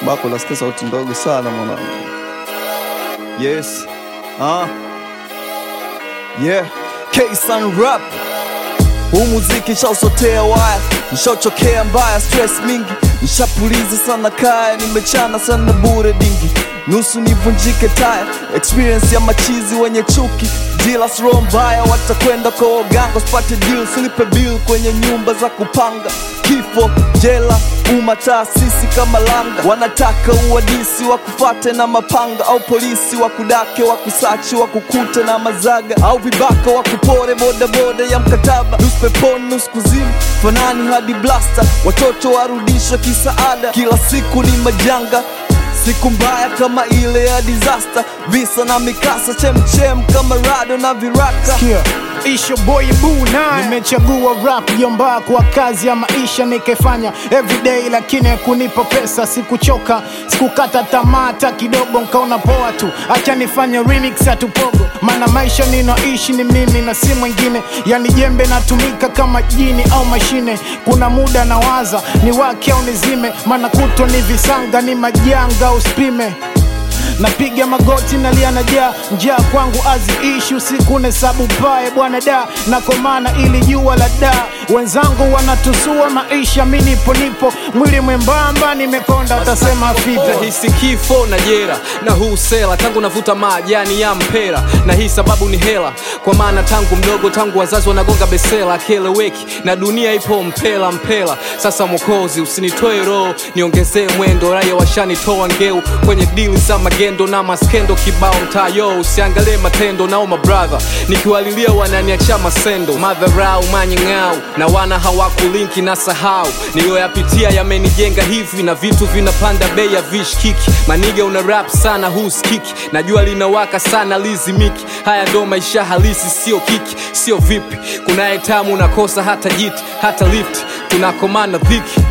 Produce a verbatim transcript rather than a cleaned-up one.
Bako nasikia sauti ndogo sana mwanangu. Yes. Ah. Yeah. K-Sun rap. Huu muziki shausotea waya, nishauchokea mbaya, stress mingi, nishapuliza sana kaya, nimechana sana bure dingi, nusu nivunjike taya, experience ya machizi wenye chuki, dealers roho mbaya, watakwenda kwa waganga, spate deal, silipe bill kwenye nyumba za kupanga, kifo, jela, umma taasisi kama langa, wanataka uadisi wakufate na mapanga, au polisi wakudake, wakusachi, wakukute na mazaga, au vibaka wakupore boda boda ya mkataba, nusu peponi nusu kuzimu, fanani hadi blaster, watoto warudishwa kisaada, kila siku ni majanga, siku mbaya kama ile ya disaster, visa na mikasa, chemchem kama rado na viraka. Sikia, it's your boy Boo nine. Nimechagua rap yomba kwa kazi ya maisha nikifanya everyday, lakini kunipa pesa sikuchoka, sikukata tamaa hata kidogo, nkaona poa tu acha nifanye remix ya tupogo, maana maisha ninaoishi ni mimi na si mwingine, yani jembe natumika kama jini au mashine, kuna muda nawaza ni wake au nizime, maana kuto ni visanga ni majanga usipime, napiga magoti nalia najaa, njaa kwangu aziishi usiku nesabu pae bwana da, nakomana ili jua la da, wenzangu wanatusua maisha, mimi nipo nipo, mwili mwembamba nimekonda, utasema afita. Nahisi kifo na jera, na huu sela, tangu navuta majani ya mpera, na hii sababu ni hela, kwa maana tangu mdogo, tangu wazazi wanagonga besela, keleweki, na dunia ipo mpela mpela, sasa mwokozi usinitoe roho, niongezee mwendo, raya washanitoa ngeu, kwenye deal za magendo na maskendo kibao mtayo, usiangalie matendo nao my brother, nikiwalilia wananiacha masendo, madharau manyang'au, na wana hawakulinki na sahau, niliyoyapitia yamenijenga hivi, na vitu vinapanda bei ya vishkiki, maniga una rap sana huskiki, najua linawaka sana lizimiki, haya ndo maisha halisi sio kiki, sio vipi, kuna etamu unakosa hata jiti, hata lift, tunakomana dhiki,